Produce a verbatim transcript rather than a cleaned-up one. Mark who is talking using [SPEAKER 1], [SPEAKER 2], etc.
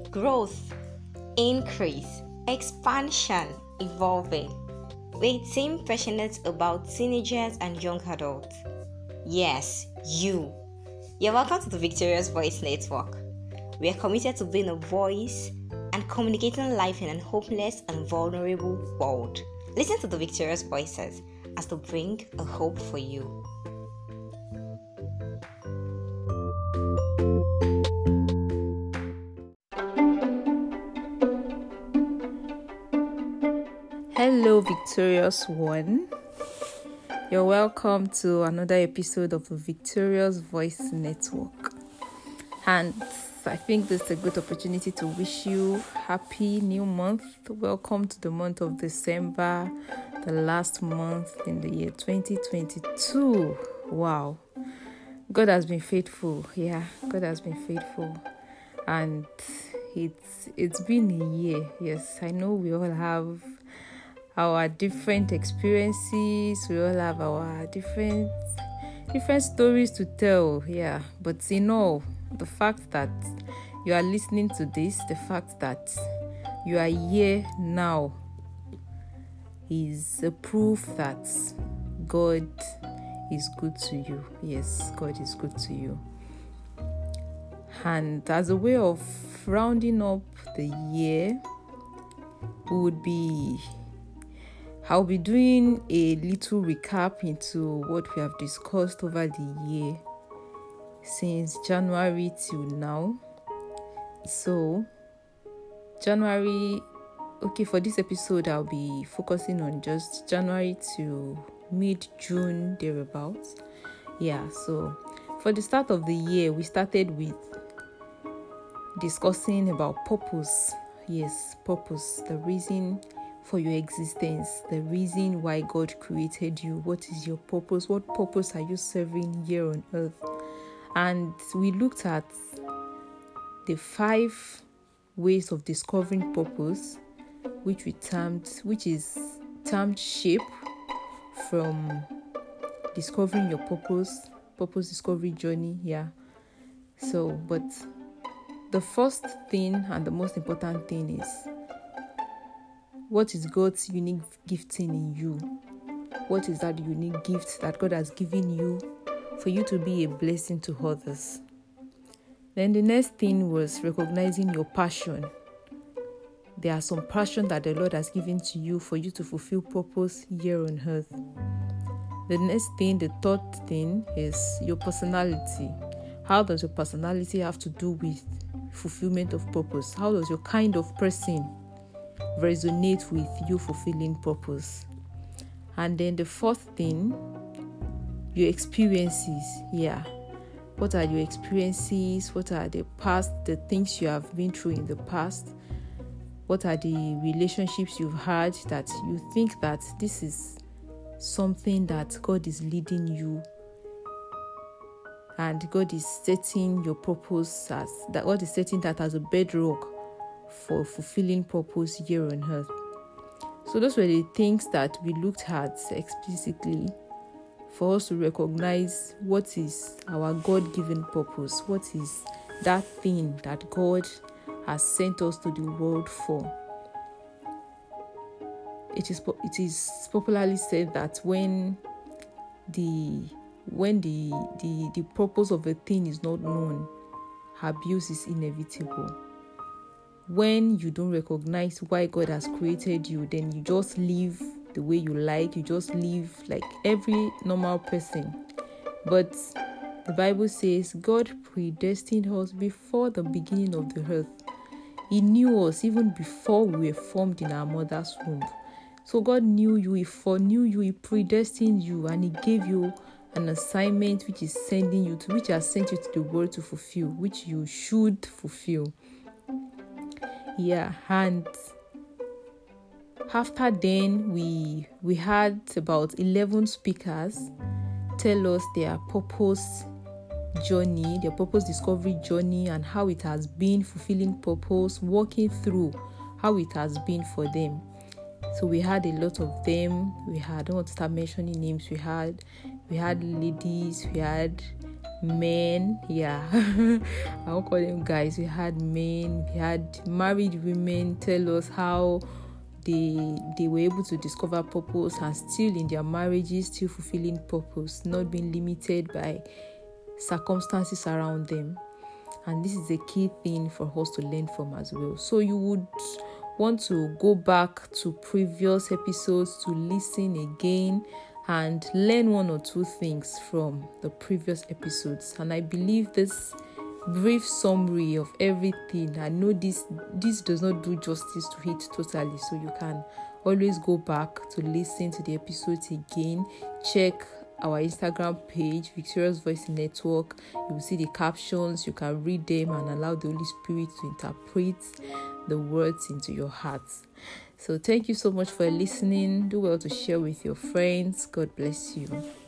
[SPEAKER 1] growth, increase, expansion, evolving. We seem passionate about teenagers and young adults. Yes, you. You're welcome to the Victorious Voice Network. We are committed to being a voice and communicating life in an hopeless and vulnerable world. Listen to the Victorious Voices as they bring a hope for you.
[SPEAKER 2] Hello, Victorious One. You're welcome to another episode of the Victorious Voice Network. And I think this is a good opportunity to wish you happy new month. Welcome to the month of December, the last month in the year twenty twenty-two. Wow. God has been faithful. Yeah, God has been faithful. And it's it's been a year. Yes, I know we all have our different experiences. We all have our different different stories to tell. Yeah, but you know, the fact that you are listening to this, the fact that you are here now is a proof that God is good to you. Yes, God is good to you. And as a way of rounding up the year, we would be I'll be doing a little recap into what we have discussed over the year since January till now. So, January, okay, for this episode, I'll be focusing on just January to mid-June, thereabouts. Yeah, so for the start of the year, we started with discussing about purpose. Yes, purpose, the reason for your existence, the reason why God created you. What is your purpose? What purpose are you serving here on earth? And we looked at the five ways of discovering purpose, which we termed, which is termed shape, from discovering your purpose, purpose discovery journey. Yeah. So, but the first thing and the most important thing is, what is God's unique gifting in you? What is that unique gift that God has given you for you to be a blessing to others? Then the next thing was recognizing your passion. There are some passion that the Lord has given to you for you to fulfill purpose here on earth. The next thing, the third thing, is your personality. How does your personality have to do with fulfillment of purpose? How does your kind of person resonate with you fulfilling purpose? And then the fourth thing, your experiences. Yeah, what are your experiences? What are the past, the things you have been through in the past? What are the relationships you've had that you think that this is something that God is leading you, and God is setting your purpose as that God is setting that as a bedrock for fulfilling purpose here on earth. So those were the things that we looked at explicitly for us to recognize what is our God-given purpose, what is that thing that God has sent us to the world for. It is it is popularly said that when the when the the, the purpose of a thing is not known, abuse is inevitable. When you don't recognize why God has created you, then you just live the way you like. You just live like every normal person. But the Bible says God predestined us before the beginning of the earth. He knew us even before we were formed in our mother's womb. So God knew you, He foreknew you, He predestined you, and He gave you an assignment which is sending you to, which has sent you to the world to fulfill, which you should fulfill. Yeah, and after then, we we had about eleven speakers tell us their purpose journey, their purpose discovery journey, and how it has been fulfilling purpose, walking through how it has been for them. So we had a lot of them. We had, I don't want to start mentioning names. We had, we had ladies, we had men, yeah. I won't call them guys. We had men, we had married women tell us how they they were able to discover purpose and still in their marriages, still fulfilling purpose, not being limited by circumstances around them. And this is a key thing for us to learn from as well. So you would want to go back to previous episodes to listen again and learn one or two things from the previous episodes. And I believe this brief summary of everything, I know this this does not do justice to it totally, so you can always go back to listen to the episodes again. Check our Instagram page, Victorious Voice Network. You will see the captions. You can read them and allow the Holy Spirit to interpret the words into your heart. So thank you so much for listening. Do well to share with your friends. God bless you.